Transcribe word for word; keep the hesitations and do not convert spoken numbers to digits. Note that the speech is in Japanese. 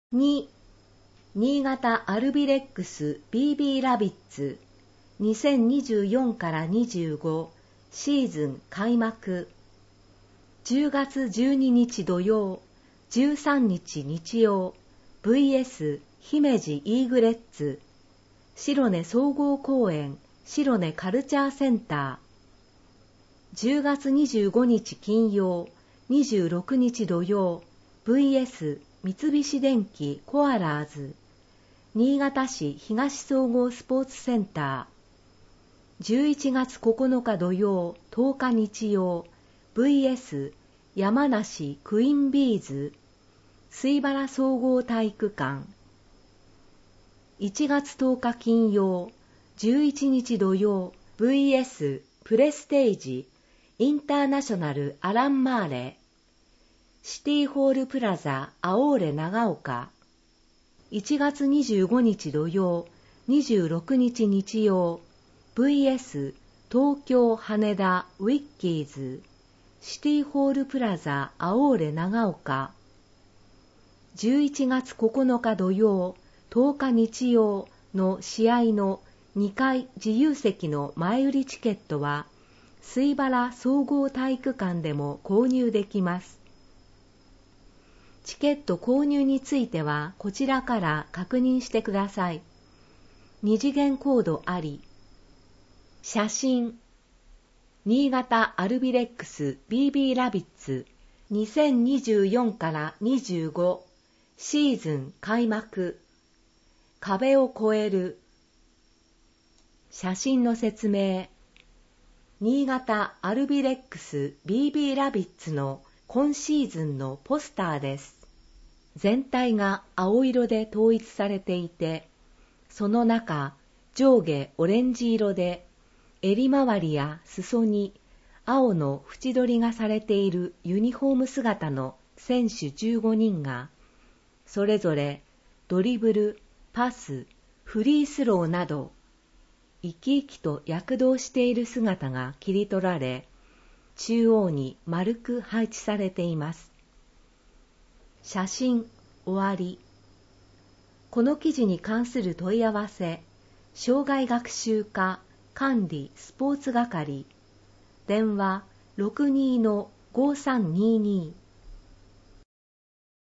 に、新潟アルビレックス ビービー ラビッツにせんにじゅうよんからにじゅうごシーズン開幕。じゅうがつじゅうににち土曜、じゅうさんにち日曜、ブイエス 姫路イーグレッツ、白根総合公園白根カルチャーセンター。じゅうがつにじゅうごにち金曜、にじゅうろくにち土曜、ブイエス 三菱電機コアラーズ、新潟市東総合スポーツセンター。じゅういちがつここのか土曜、とおか日曜、ブイエス 山梨クイーンビーズ、水原総合体育館。いちがつとおか金曜、じゅういちにち土曜、ブイエス プレステージインターナショナルアランマーレ、シティホールプラザアオーレ長岡。いちがつにじゅうごにち土曜、にじゅうろくにち日曜、ブイエス 東京羽田ウィッキーズ、シティホールプラザアオーレ長岡。じゅういちがつここのか土曜、とおか日曜の試合のにかい自由席の前売りチケットは、水原総合体育館でも購入できます。チケット購入についてはこちらから確認してください。二次元コードあり。写真。新潟アルビレックス ビービー ラビッツにせんにじゅうよんからにじゅうごシーズン開幕。壁を越える。写真の説明。新潟アルビレックス ビービー ラビッツの今シーズンのポスターです。全体が青色で統一されていて、その中、上下オレンジ色で、襟周りや裾に青の縁取りがされているユニフォーム姿の選手じゅうごにんが、それぞれドリブル、パス、フリースローなど、生き生きと躍動している姿が切り取られ、中央に丸く配置されています。写真終わり。この記事に関する問い合わせ、障害学習課管理スポーツ係、電話 ろくにーのごさんにーにー